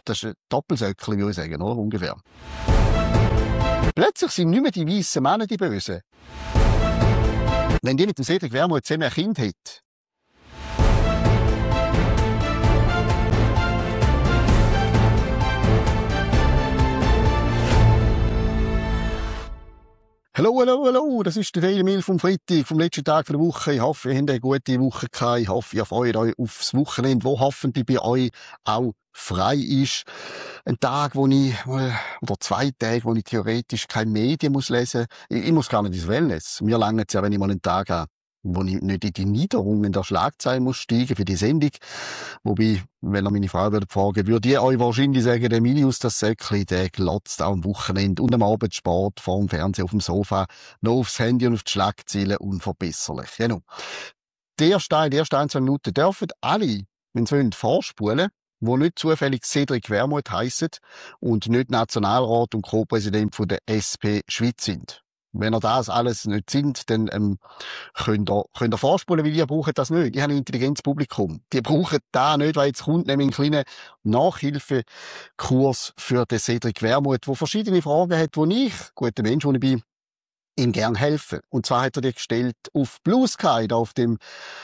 Das ist ein Doppelsöckchen, würde ich sagen, oder? Ungefähr. Plötzlich sind nicht mehr die weißen Männer die Bösen. Wenn die mit dem Cedric Wermuth zusammen ein Kind hätte. Hallo, das ist der Daily Mail vom Freitag, vom letzten Tag der Woche. Ich hoffe, ihr habt eine gute Woche gehabt. Ich hoffe, ihr freut euch aufs Wochenende, wo hoffentlich bei euch auch frei ist. Ein Tag, oder 2 Tage, wo ich theoretisch keine Medien lesen muss. Ich muss gar nicht ins Wellness. Mir langt es ja, wenn ich mal einen Tag habe, wo ich nicht in die Niederungen der Schlagzeilen muss steigen für die Sendung. Wobei, wenn ihr meine Frau fragen würde ich euch wahrscheinlich sagen, der Milius, das Säckli, der glotzt auch am Wochenende und am Abend Sport vor dem Fernseher auf dem Sofa, noch aufs Handy und auf die Schlagzeilen unverbesserlich. Genau. Die ersten 1, 2 Minuten dürfen alle, wenn sie wollen, vorspulen, wo nicht zufällig Cedric Wermuth heissen und nicht Nationalrat und Co-Präsident von der SP Schweiz sind. Wenn ihr das alles nicht sind, dann könnt ihr vorspulen, weil ihr braucht das nicht. Ich habe ein intelligentes Publikum. Die brauchen das nicht, weil jetzt kommt nämlich ein kleiner Nachhilfekurs für den Cedric Wermuth, der verschiedene Fragen hat, wo ich, guter Mensch, wo ich bin, ihm gern helfe. Und zwar hat er die gestellt auf Blue Sky, da auf dem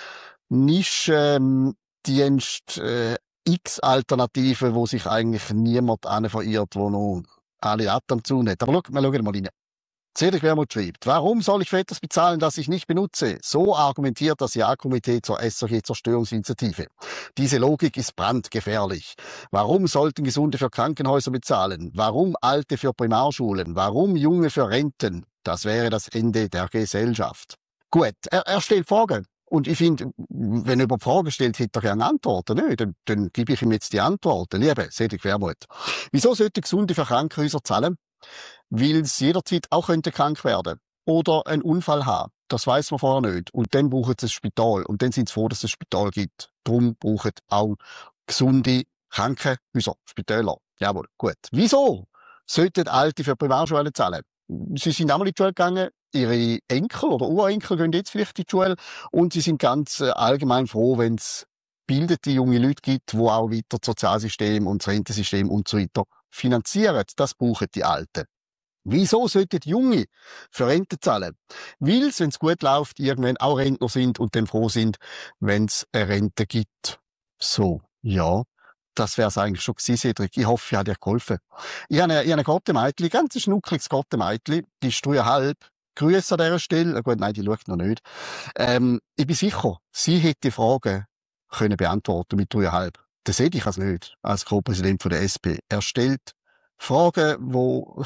Nischendienst X-Alternative, wo sich eigentlich niemand verirrt, wo noch alle Atem zu hat. Aber wir schauen mal rein. Cedric Wermuth schreibt: Warum soll ich für etwas bezahlen, das ich nicht benutze? So argumentiert das Ja-Komitee zur SRG-Zerstörungsinitiative. Diese Logik ist brandgefährlich. Warum sollten Gesunde für Krankenhäuser bezahlen? Warum Alte für Primarschulen? Warum Junge für Renten? Das wäre das Ende der Gesellschaft. Gut, er stellt Fragen. Und ich finde, wenn er über Fragen stellt, hätte er gerne Antworten. Nicht? Dann gebe ich ihm jetzt die Antworten. Liebe Cedric Wermuth, wieso sollten Gesunde für Krankenhäuser zahlen? Weil sie jederzeit auch krank werden oder einen Unfall haben. Das weiss man vorher nicht. Und dann brauchen sie ein Spital. Und dann sind sie froh, dass es ein Spital gibt. Darum brauchen auch gesunde Krankenhäuser, Spitäler. Jawohl, gut. Wieso sollten Alte für Primarschulen zahlen? Sie sind einmal in die Schule gegangen, ihre Enkel oder Urenkel gehen jetzt vielleicht in die Schule und sie sind ganz allgemein froh, wenn es bildete junge Leute gibt, die auch weiter das Sozialsystem und das Rentensystem und so weiter finanzieren. Das brauchen die Alten. Wieso sollten die Junge für Rente zahlen? Weil sie, wenn es gut läuft, irgendwann auch Rentner sind und dann froh sind, wenn es eine Rente gibt. So, ja, das wäre es eigentlich schon gewesen, Cedric. Ich hoffe, ich habe dir geholfen. Ich habe eine Gottemeitli, ganz schnuckliges Gottemeitli, die ist 3,5. Grüße an dieser Stelle. Gut, nein, die schaut noch nicht. Ich bin sicher, sie hätte die Fragen können beantworten mit 3,5. Das sehe ich als nicht, als Co-Präsident von der SP. Er stellt Fragen, wo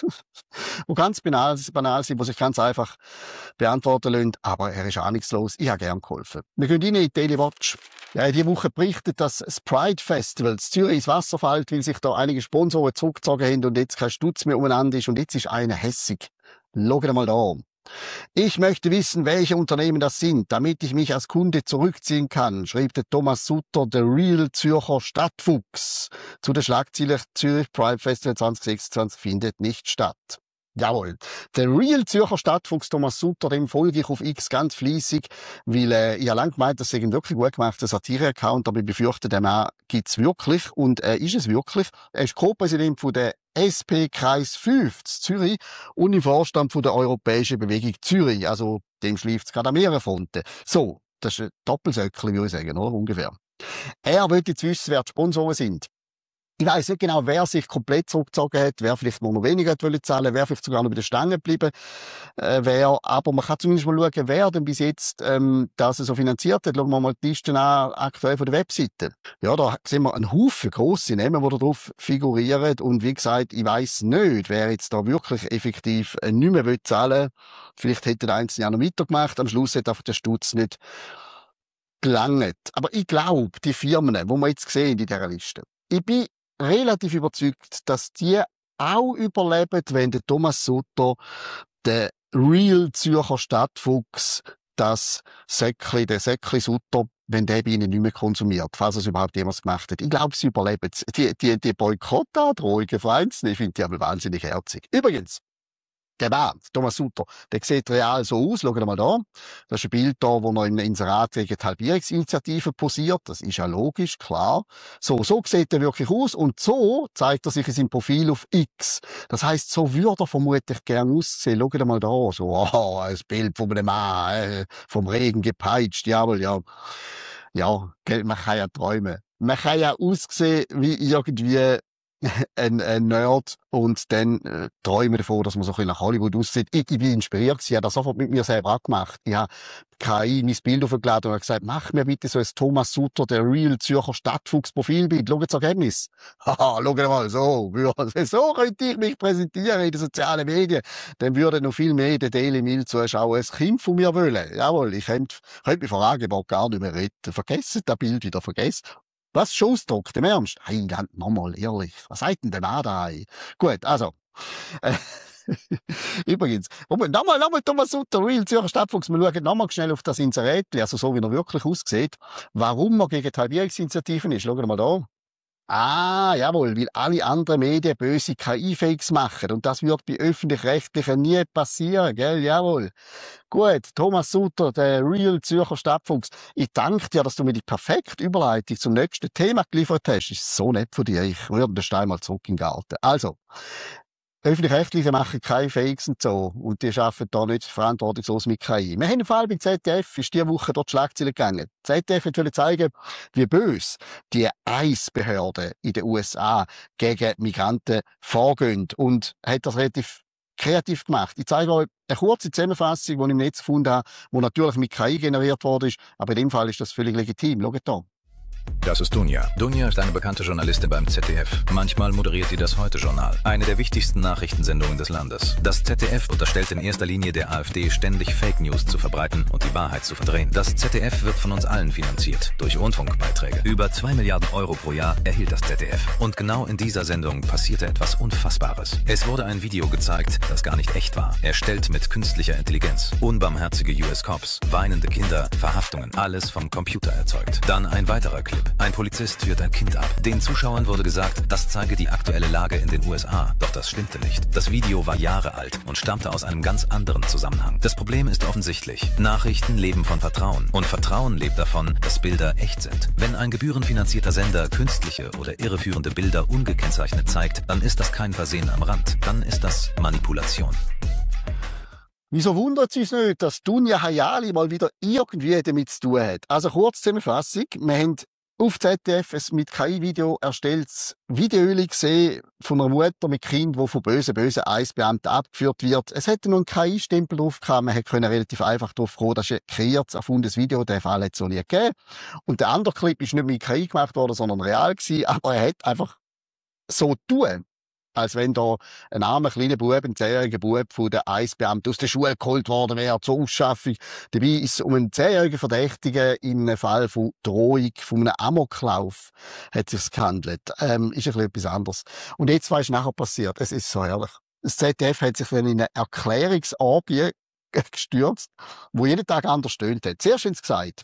ganz banal sind, die sich ganz einfach beantworten lassen. Aber er ist ahnungslos. Ich habe gern geholfen. Wir gehen rein in die Daily Watch. Ja, diese Woche berichtet, dass das Pride Festival in Zürich ins Wasser fällt, weil sich da einige Sponsoren zurückgezogen haben und jetzt kein Stutz mehr umeinander ist. Und jetzt ist einer hässig. Schaut mal da. Ich möchte wissen, welche Unternehmen das sind, damit ich mich als Kunde zurückziehen kann, schrieb der Thomas Sutter, der Real Zürcher Stadtfuchs. Zu der Schlagzeile Zürich Pride Festival 2026 findet nicht statt. Jawohl. Der Real Zürcher Stadtfuchs Thomas Sutter, dem folge ich auf X ganz fleissig, weil ich habe lange gemeint, das sei ein wirklich gut gemachter Satire-Account, aber ich befürchte, den Mann gibt's wirklich und er ist es wirklich. Er ist Co-Präsident von der SP Kreis 5 Zürich und im Vorstand von der Europäischen Bewegung Zürich, also dem schläft's gerade an mehreren Fronten. So, das ist ein Doppelsöckchen, würde ich sagen, oder? Ungefähr. Er will jetzt wissen, wer die Sponsoren sind. Ich weiss nicht genau, wer sich komplett zurückgezogen hat, wer vielleicht noch weniger hat zahlen, wer vielleicht sogar noch bei der Stange geblieben wäre. Aber man kann zumindest mal schauen, wer denn bis jetzt das so finanziert hat. Schauen wir mal die Liste an, aktuell von der Webseite. Ja, da sehen wir einen Haufen grosse Namen, die da drauf figurieren. Und wie gesagt, ich weiss nicht, wer jetzt da wirklich effektiv nicht mehr zahlen will. Vielleicht hätte der Einzelne ja noch weitergemacht. Am Schluss hat einfach der Stutz nicht gelangt. Aber ich glaube, die Firmen, die wir jetzt sehen in dieser Liste, ich bin relativ überzeugt, dass die auch überleben, wenn der Thomas Sutter, der Real Zürcher Stadtfuchs, der Säckli Sutter, wenn der bei ihnen nicht mehr konsumiert, falls es überhaupt jemals gemacht hat. Ich glaube, sie überleben es. Die Boykottandrohungen von Einzelnen, ich finde die aber wahnsinnig herzig. Übrigens, Genau, Thomas Sutter, der sieht real so aus. Schaut mal da. Das ist ein Bild da, wo er im Inserat gegen die Halbierungsinitiative posiert. Das ist ja logisch, klar. So sieht er wirklich aus. Und so zeigt er sich in seinem Profil auf X. Das heisst, so würde er vermutlich gern aussehen. Schaut mal da. So, ein Bild von einem Mann, vom Regen gepeitscht. Jawohl, ja. Ja, gell, man kann ja träumen. Man kann ja aussehen wie irgendwie ein Nerd und dann träumen davon, dass man so ein bisschen nach Hollywood aussieht. Ich bin inspiriert gewesen, ich habe das sofort mit mir selber auch gemacht. Ich habe KI mein Bild aufgeladen und habe gesagt, mach mir bitte so ein Thomas Sutter, der Real Zürcher Stadtfuchs-Profilbild. Schau das Ergebnis. Haha, schau mal, so könnte ich mich präsentieren in den sozialen Medien. Dann würden noch viel mehr den Daily Mail Zuschauer ein Kind von mir wollen. Jawohl, ich könnte mich vor Angebot gar nicht mehr retten. Vergessen das Bild wieder, vergessen. Was schon ausdruckt, im Ernst? Heiland, nochmal, ehrlich. Was sagt denn der Mann da? Gut, also. Äh, Übrigens, nochmal Thomas Sutter, Real Zürcher Stadtfuchs. Wir schauen nochmal schnell auf das Inserätli, also so wie er wirklich aussieht. Warum er gegen die Halbierungsinitiativen ist. Schauen wir mal da. Ah, jawohl, weil alle anderen Medien böse KI-Fakes machen. Und das wird bei Öffentlich-Rechtlichen nie passieren, gell? Jawohl. Gut, Thomas Sutter, der Real Zürcher Stadtfuchs. Ich danke dir, dass du mir die perfekte Überleitung zum nächsten Thema geliefert hast. Ist so nett von dir. Ich würde den Stein mal zurück in den Garten. Also. Öffentlich-Rechtliche machen keine Fakes und so. Und die arbeiten da nicht verantwortungslos mit KI. Wir haben einen Fall beim ZDF, ist diese Woche dort Schlagzeilen gegangen. ZDF wollte zeigen, wie böse die ICE-Behörden in den USA gegen Migranten vorgehen. Und hat das relativ kreativ gemacht. Ich zeige euch eine kurze Zusammenfassung, die ich im Netz gefunden habe, die natürlich mit KI generiert worden ist. Aber in dem Fall ist das völlig legitim. Schaut hier. Das ist Dunja. Dunja ist eine bekannte Journalistin beim ZDF. Manchmal moderiert sie das Heute-Journal, eine der wichtigsten Nachrichtensendungen des Landes. Das ZDF unterstellt in erster Linie der AfD, ständig Fake News zu verbreiten und die Wahrheit zu verdrehen. Das ZDF wird von uns allen finanziert, durch Rundfunkbeiträge. Über 2 Milliarden Euro pro Jahr erhielt das ZDF. Und genau in dieser Sendung passierte etwas Unfassbares. Es wurde ein Video gezeigt, das gar nicht echt war. Erstellt mit künstlicher Intelligenz. Unbarmherzige US-Cops, weinende Kinder, Verhaftungen. Alles vom Computer erzeugt. Dann ein weiterer Clip. Ein Polizist führt ein Kind ab. Den Zuschauern wurde gesagt, das zeige die aktuelle Lage in den USA. Doch das stimmte nicht. Das Video war Jahre alt und stammte aus einem ganz anderen Zusammenhang. Das Problem ist offensichtlich. Nachrichten leben von Vertrauen. Und Vertrauen lebt davon, dass Bilder echt sind. Wenn ein gebührenfinanzierter Sender künstliche oder irreführende Bilder ungekennzeichnet zeigt, dann ist das kein Versehen am Rand. Dann ist das Manipulation. Wieso wundert es uns nicht, dass Dunja Hayali mal wieder irgendwie damit zu tun hat? Also kurz Zusammenfassung. Wir haben auf ZDF ein mit KI-Video erstelltes Video gesehen von einer Mutter mit Kind, wo von bösen ICE-Beamten abgeführt wird. Es hätte noch einen KI-Stempel drauf gehabt. Man hätte relativ einfach drauf kommen, das ist ein kreiertes, erfundenes Video. Den Fall hat es noch nie gegeben. Und der andere Clip ist nicht mit KI gemacht worden, sondern real gewesen. Aber er hat einfach so tun, als wenn da ein armer kleiner Bub, ein 10-jähriger Bub von den ICE-Beamten aus der Schule geholt worden wäre zur Ausschaffung. Dabei ist es um einen 10-jährigen Verdächtigen in einem Fall von Drohung, von einem Amoklauf, hat es sich gehandelt. Ist ein bisschen etwas anderes. Und jetzt, was ist nachher passiert? Es ist so herrlich. Das ZDF hat sich in eine Erklärungsorgie gestürzt, wo jeden Tag anders stöhnt hat. Zuerst haben sie gesagt,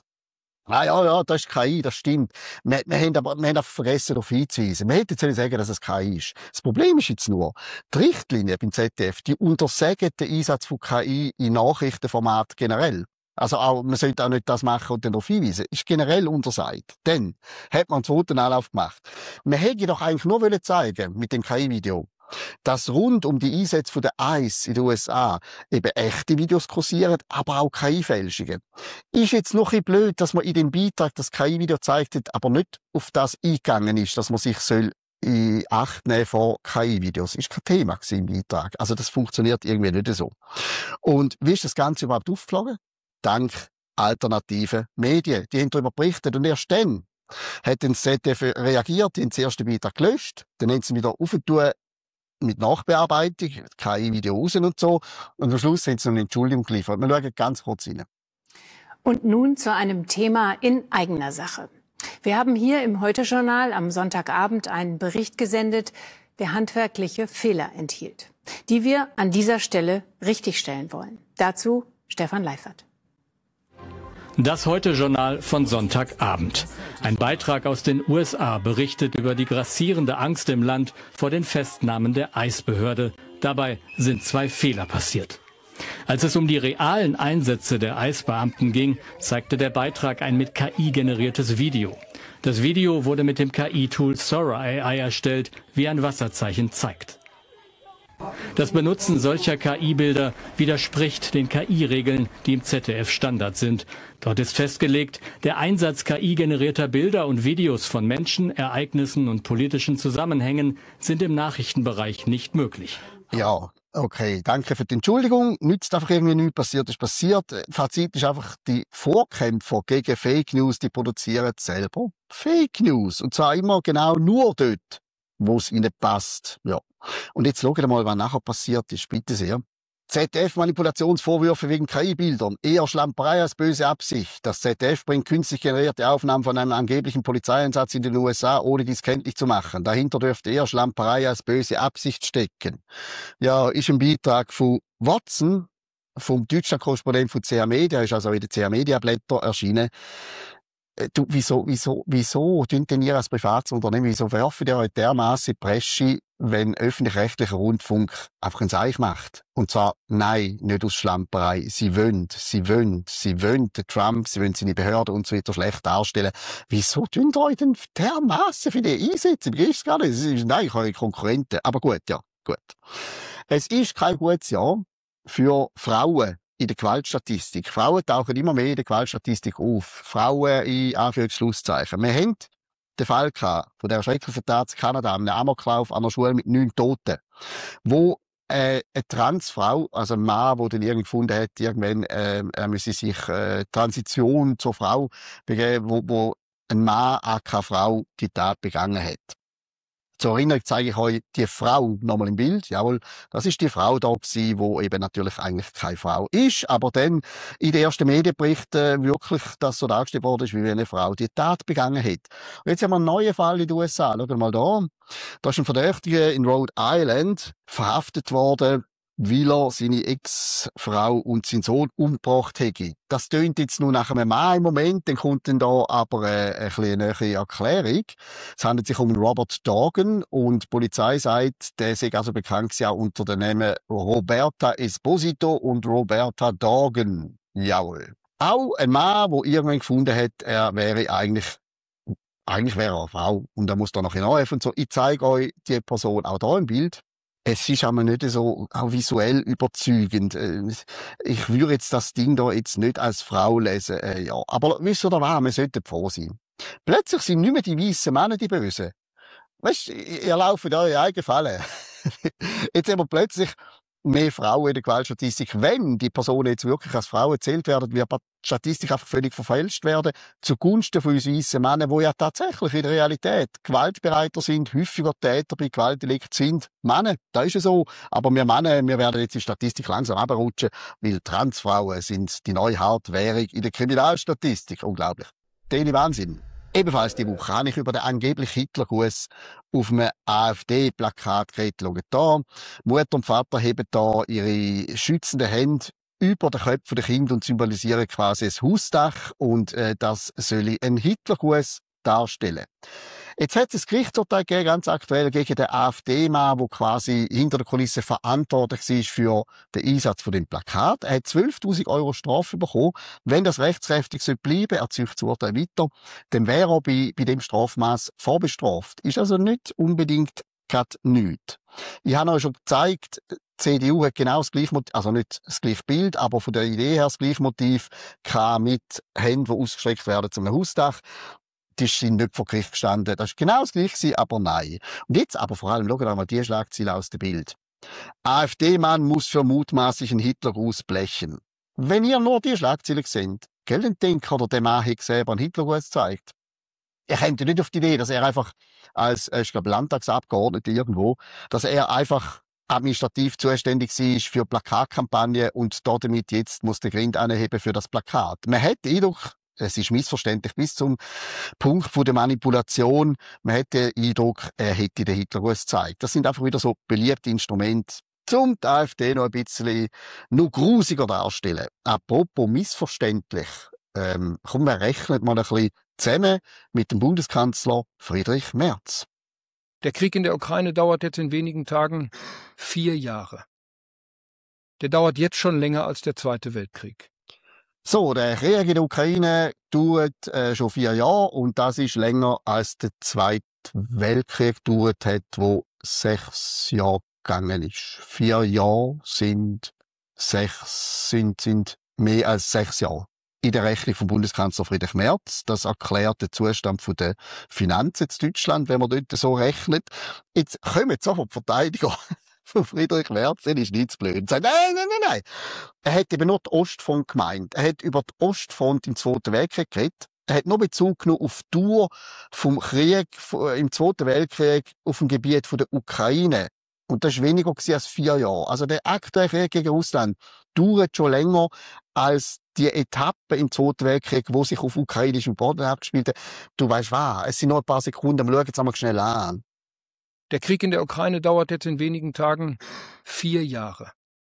ja, das ist KI, das stimmt. Wir haben einfach vergessen, darauf hinzuweisen. Wir hätten jetzt sagen, dass es KI ist. Das Problem ist jetzt nur, die Richtlinien beim ZDF, die untersagen den Einsatz von KI in Nachrichtenformat generell. Also auch, man sollte auch nicht das machen und dann darauf hinweisen. Ist generell untersagt. Dann hat man einen zweiten Anlauf gemacht. Wir hätten doch eigentlich nur zeigen mit dem KI-Video, dass rund um die Einsätze von der ICE in den USA eben echte Videos kursieren, aber auch KI-Fälschungen. Ist jetzt noch ein bisschen blöd, dass man in dem Beitrag das KI-Video zeigt, aber nicht auf das eingegangen ist, dass man sich in Acht nehmen vor KI-Videos. Ist kein Thema im Beitrag. Also das funktioniert irgendwie nicht so. Und wie ist das Ganze überhaupt aufgeflogen? Dank alternativen Medien. Die haben darüber berichtet und erst dann hat das ZDF reagiert, die haben den ersten Beitrag gelöscht, dann haben sie ihn wieder aufgetan mit Nachbearbeitung, KI-Video raus und so. Und am Schluss haben sie noch eine Entschuldigung geliefert. Wir schauen ganz kurz rein. Und nun zu einem Thema in eigener Sache. Wir haben hier im Heute-Journal am Sonntagabend einen Bericht gesendet, der handwerkliche Fehler enthielt, die wir an dieser Stelle richtigstellen wollen. Dazu Stefan Leifert. Das Heute-Journal von Sonntagabend. Ein Beitrag aus den USA berichtet über die grassierende Angst im Land vor den Festnahmen der Eisbehörde. Dabei sind 2 Fehler passiert. Als es um die realen Einsätze der Eisbeamten ging, zeigte der Beitrag ein mit KI generiertes Video. Das Video wurde mit dem KI-Tool Sora AI erstellt, wie ein Wasserzeichen zeigt. Das Benutzen solcher KI-Bilder widerspricht den KI-Regeln, die im ZDF Standard sind. Dort ist festgelegt, der Einsatz KI-generierter Bilder und Videos von Menschen, Ereignissen und politischen Zusammenhängen sind im Nachrichtenbereich nicht möglich. Ja, okay, danke für die Entschuldigung. Nützt einfach irgendwie nichts, passiert ist passiert. Fazit ist einfach, die Vorkämpfer gegen Fake News, die produzieren selber Fake News. Und zwar immer genau nur dort, wo es ihnen passt. Ja. Und jetzt schauen wir mal, was nachher passiert ist. Bitte sehr. ZDF-Manipulationsvorwürfe wegen KI-Bildern. Eher Schlamperei als böse Absicht. Das ZDF bringt künstlich generierte Aufnahmen von einem angeblichen Polizeieinsatz in den USA, ohne dies kenntlich zu machen. Dahinter dürfte eher Schlamperei als böse Absicht stecken. Ja, ist ein Beitrag von Watson, vom Deutschland-Korrespondent von CH Media, ist also in den CH Media-Blätter erschienen. Du, wieso tun denn ihr als Privatsunternehmen, wieso werfen ihr euch dermassen in die Bresche, wenn öffentlich-rechtlicher Rundfunk einfach ein Seich macht? Und zwar, nein, nicht aus Schlamperei. Sie wollen den Trump, sie wollen seine Behörden und so weiter schlecht darstellen. Wieso tun ihr euch denn dermassen für die einsetzen? Ich begreife es gar nicht. Es sind eigentlich eure Konkurrenten. Aber gut, ja, gut. Es ist kein gutes Jahr für Frauen in der Gewaltstatistik. Frauen tauchen immer mehr in der Gewaltstatistik auf. Frauen in Anführungsschlusszeichen. Wir haben den Fall gehabt, von der schrecklichen Tat in Kanada, einem Amoklauf an einer Schule mit 9 Toten, wo eine Transfrau, also ein Mann, der dann irgendwie gefunden hat, irgendwann er müsse sich Transition zur Frau begeben, wo ein Mann, aka Frau, die Tat begangen hat. Zur Erinnerung zeige ich euch die Frau nochmal im Bild. Jawohl, das ist die Frau da gewesen, wo eben natürlich eigentlich keine Frau ist, aber dann in den ersten Medienberichten wirklich das so dargestellt worden ist, wie wenn eine Frau die Tat begangen hat. Und jetzt haben wir einen neuen Fall in den USA. Schaut mal da. Da ist ein Verdächtiger in Rhode Island verhaftet worden, weil er seine Ex-Frau und seinen Sohn umgebracht hätte. Das tönt jetzt nur nach einem Mann im Moment, dann kommt dann da aber eine nähere Erklärung. Es handelt sich um Robert Dorgan und die Polizei sagt, der sei also bekannt gewesen auch unter den Namen Roberta Esposito und Roberta Dorgan. Jawohl. Auch ein Mann, der irgendwann gefunden hat, er wäre eigentlich wäre er eine Frau und er muss da noch hinhelfen und so. Ich zeige euch die Person auch da im Bild. Es ist aber nicht so auch visuell überzeugend. Ich würde jetzt das Ding da jetzt nicht als Frau lesen, ja. Aber wisst ihr was? Wir sollten froh sein. Plötzlich sind nicht mehr die weißen Männer die Bösen. Weißt, ihr lauft in eure eigenen Falle. Jetzt haben wir plötzlich mehr Frauen in der Gewaltstatistik. Wenn die Personen jetzt wirklich als Frauen gezählt werden, wird die Statistik einfach völlig verfälscht werden, zugunsten von uns weißen Männern, die ja tatsächlich in der Realität gewaltbereiter sind, häufiger Täter bei Gewaltdelikten sind. Männer, da ist es so. Aber wir Männer, wir werden jetzt in die Statistik langsam runterrutschen, weil Transfrauen sind die neue Hartwährung in der Kriminalstatistik. Unglaublich. Daily Wahnsinn. Ebenfalls die Woche habe ich über den angeblichen Hitlergruß auf einem AfD-Plakat geredet. Schaut da. Mutter und Vater heben da ihre schützenden Hände über den Köpfen der Kinder und symbolisieren quasi das Hausdach. Und das soll ein Hitlergruß darstellen. Jetzt hat es ein Gerichtsurteil gegeben, ganz aktuell, gegen den AfD-Mann, der quasi hinter der Kulisse verantwortlich war für den Einsatz von dem Plakat. Er hat 12.000 € Strafe bekommen. Wenn das rechtskräftig bleiben soll, er zieht das Urteil weiter, dann wäre er bei dem Strafmaß vorbestraft. Ist also nicht unbedingt gerade nichts. Ich habe euch schon gezeigt, die CDU hat genau das gleiche Motiv, also nicht das gleiche Bild, aber von der Idee her das gleiche Motiv, mit Händen, die ausgestreckt werden zum Hausdach. Die sind nicht vor Gericht gestanden. Das war genau das Gleiche, aber nein. Und jetzt aber vor allem, schaut euch mal die Schlagzeile aus dem Bild. AfD-Mann muss für mutmaßlichen Hitlergruß blechen. Wenn ihr nur die Schlagzeile seht, dann denkt oder der Mann hat selber einen Hitlergruß gezeigt. Er kommt nicht auf die Idee, dass er einfach als, ich glaube, Landtagsabgeordneter irgendwo, dass er einfach administrativ zuständig war für Plakatkampagne und damit jetzt muss der Grind anheben für das Plakat. Man hat den Eindruck, es ist missverständlich bis zum Punkt von der Manipulation. Man hat den Eindruck, er hätte den Hitlergruß gezeigt. Das sind einfach wieder so beliebte Instrumente, um die AfD noch ein bisschen noch grusiger darstellen. Apropos missverständlich. Komm, wir rechnen mal ein bisschen zusammen mit dem Bundeskanzler Friedrich Merz. Der Krieg in der Ukraine dauert jetzt in wenigen Tagen 4 Jahre. Der dauert jetzt schon länger als der Zweite Weltkrieg. So, der Krieg in der Ukraine dauert schon 4 Jahre und das ist länger als der Zweite Weltkrieg dauert hat, wo 6 Jahre gegangen ist. 4 Jahre sind mehr als 6 Jahre. In der Rechnung vom Bundeskanzler Friedrich Merz. Das erklärt den Zustand der Finanzen in Deutschland, wenn man dort so rechnet. Jetzt kommen sofort die Verteidiger von Friedrich Merz, der ist nicht zu blöd. Und sagt, nein. Er hat eben nur die Ostfront gemeint. Er hat über die Ostfront im Zweiten Weltkrieg geredet. Er hat nur Bezug genommen auf die Dauer vom Krieg im Zweiten Weltkrieg auf dem Gebiet der Ukraine. Und das war weniger als 4 Jahre. Also der aktuelle Krieg gegen Russland dauert schon länger als die Etappe im Zweiten Weltkrieg, wo sich auf ukrainischem Boden abgespielt hat. Du weißt was, es sind noch ein paar Sekunden, wir schauen jetzt einmal schnell an. Der Krieg in der Ukraine dauert jetzt in wenigen Tagen 4 Jahre.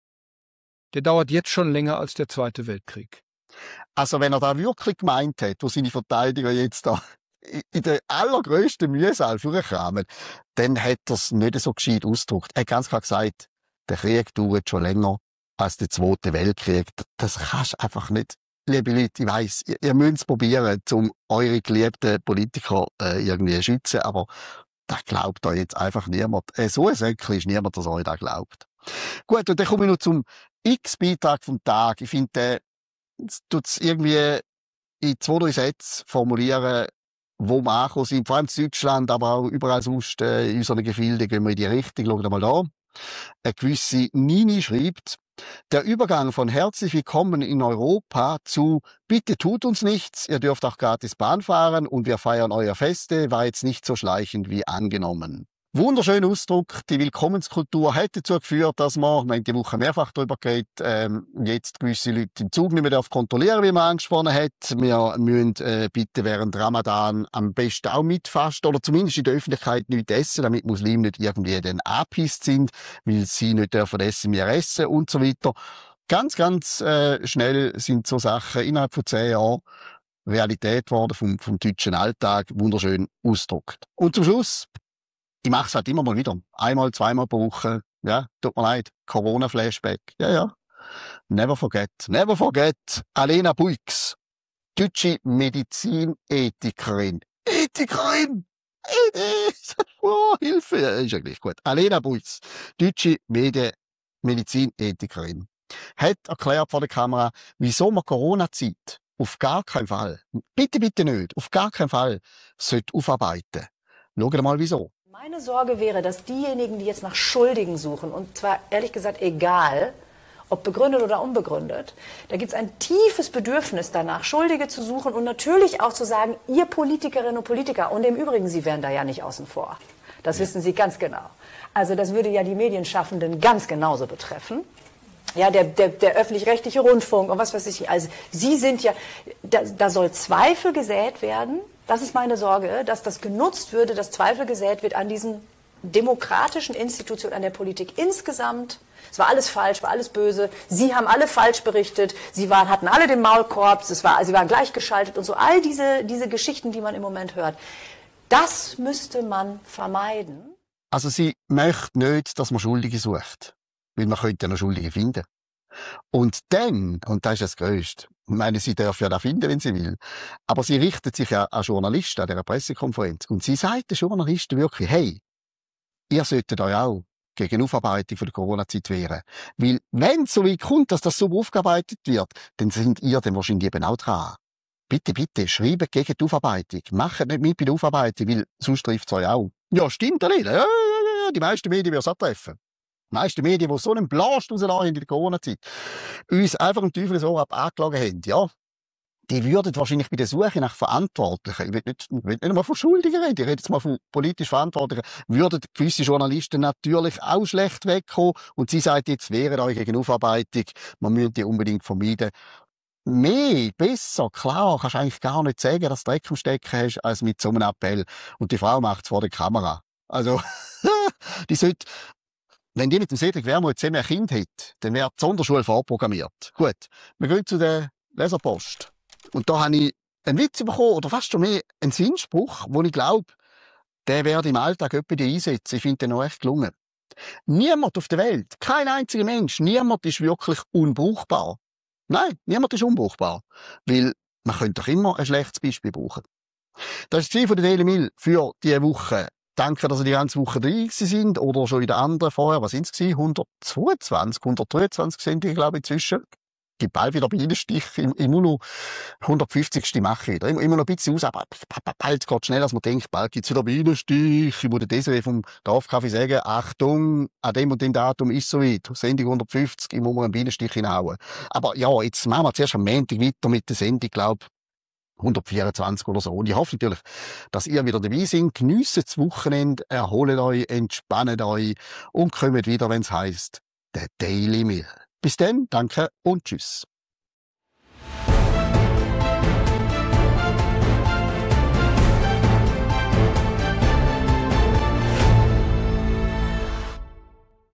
Der dauert jetzt schon länger als der Zweite Weltkrieg. Also wenn er da wirklich gemeint hat, wo seine Verteidiger jetzt da in der allergrössten Mühsal vorkramen, dann hat er es nicht so gescheit ausgedrückt. Er hat ganz klar gesagt, der Krieg dauert schon länger als der Zweite Weltkrieg. Das kannst du einfach nicht. Liebe Leute, ich weiss, ihr müsst es probieren, um eure geliebten Politiker irgendwie zu schützen, aber das glaubt euch jetzt einfach niemand. So ein Söckchen ist niemand, der euch das glaubt. Gut, und dann komme ich noch zum X-Beitrag vom Tag. Ich finde, tut es irgendwie in 2-3 Sätzen formulieren, wo wir angekommen sind, vor allem in Deutschland, aber auch überall sonst in unseren Gefilden gehen wir in die Richtung. Schaut mal da. Eine gewisse Nini schreibt, der Übergang von herzlich willkommen in Europa zu bitte tut uns nichts, ihr dürft auch gratis Bahn fahren und wir feiern euer Feste, war jetzt nicht so schleichend wie angenommen. Wunderschöner Ausdruck. Die Willkommenskultur hat dazu geführt, dass man, wir haben die Woche mehrfach darüber geredet, jetzt gewisse Leute im Zug nicht mehr kontrollieren, wie man angesprochen hat. Wir müssen bitte während Ramadan am besten auch mitfasten oder zumindest in der Öffentlichkeit nicht essen, damit Muslime nicht irgendwie dann angepisst sind, weil sie nicht dürfen essen, wir essen und so weiter. Ganz, ganz schnell sind so Sachen innerhalb von 10 Jahren Realität geworden vom deutschen Alltag, wunderschön ausgedrückt. Und zum Schluss, ich mache es halt immer mal wieder. 1-mal, 2-mal pro Woche. Ja, tut mir leid. Corona-Flashback. Ja. Never forget. Never forget. Alena Buix. Deutsche Medizinethikerin. Ethikerin! Oh, Hilfe! Ist ja gleich gut. Alena Buix. Deutsche Medizinethikerin. Hat erklärt vor der Kamera, wieso man Corona-Zeit auf gar keinen Fall, bitte nicht, auf gar keinen Fall, sollte aufarbeiten. Schauen mal, wieso. Meine Sorge wäre, dass diejenigen, die jetzt nach Schuldigen suchen, und zwar ehrlich gesagt egal, ob begründet oder unbegründet, da gibt es ein tiefes Bedürfnis danach, Schuldige zu suchen und natürlich auch zu sagen, ihr Politikerinnen und Politiker, und im Übrigen, Sie wären da ja nicht außen vor. Das wissen Sie ganz genau. Also das würde ja die Medienschaffenden ganz genauso betreffen. Ja, der öffentlich-rechtliche Rundfunk und was weiß ich. Also Sie sind ja, da soll Zweifel gesät werden. Das ist meine Sorge, dass das genutzt würde, dass Zweifel gesät wird an diesen demokratischen Institutionen, an der Politik insgesamt. Es war alles falsch, war alles böse. Sie haben alle falsch berichtet. Sie hatten alle den Maulkorb. Sie waren gleichgeschaltet und so. All diese Geschichten, die man im Moment hört. Das müsste man vermeiden. Also sie möchte nicht, dass man Schuldige sucht. Weil man könnte ja noch Schuldige finden. Und dann, und das ist das Größte, ich meine, sie darf ja da finden, wenn sie will, aber sie richtet sich ja an Journalisten, an dieser Pressekonferenz, und sie sagt den Journalisten wirklich, hey, ihr solltet euch auch gegen Aufarbeitung von der Corona-Zeit wehren. Weil, wenn es so weit kommt, dass das so aufgearbeitet wird, dann sind ihr dann wahrscheinlich eben auch dran. Bitte, schreibt gegen die Aufarbeitung. Macht nicht mit bei der Aufarbeitung, weil sonst trifft es euch auch. Ja, stimmt, Alina. Ja. Die meisten Medien werden es auch treffen. Die meisten Medien, die so einen Blast rauslassen in der Corona-Zeit, uns einfach im Teufelsohr angeschlagen haben, ja, die würden wahrscheinlich bei der Suche nach Verantwortlichen, ich will nicht mal von Schuldigen reden, ich rede jetzt mal von politisch Verantwortlichen, würden gewisse Journalisten natürlich auch schlecht wegkommen und sie sagt jetzt, wehret euch gegen Aufarbeitung, man müsste die unbedingt vermeiden. Mehr, besser, klar, kannst du eigentlich gar nicht sagen, dass du Dreck am Stecken hast, als mit so einem Appell. Und die Frau macht es vor der Kamera. Also, die sollte, wenn die mit dem Cedric Wermuth zusammen ein Kind hätte, dann wäre die Sonderschule vorprogrammiert. Gut, wir gehen zu der Leserpost. Und da habe ich einen Witz bekommen, oder fast schon mehr einen Sinnspruch, wo ich glaube, der werde im Alltag jemand einsetzen. Ich finde den noch echt gelungen. Niemand auf der Welt, kein einziger Mensch, niemand ist wirklich unbrauchbar. Nein, niemand ist unbrauchbar. Weil man könnte doch immer ein schlechtes Beispiel brauchen. Das ist das Ziel von der Daily Mail für diese Woche. Danke, dass ihr die ganze Woche drin sind oder schon in der anderen vorher. Was sind es gewesen? 122, 123 sind die, glaube ich, inzwischen. Gibt bald wieder Bienenstich. Immer noch 150. mache ich. Immer noch ein bisschen aus, aber bald geht es schneller, als man denkt. Bald gibt es wieder Bienenstich. Ich muss Desiree vom Dorfkaffee sagen, Achtung, an dem und dem Datum ist es soweit. Sendung 150, ich muss mir einen Bienenstich hinhauen. Aber ja, jetzt machen wir zuerst am Montag weiter mit der Sendung, glaube 124 oder so. Und ich hoffe natürlich, dass ihr wieder dabei seid. Geniesst das Wochenende, erholt euch, entspannt euch und kommt wieder, wenn es heisst, der Daily Mail. Bis dann, danke und tschüss.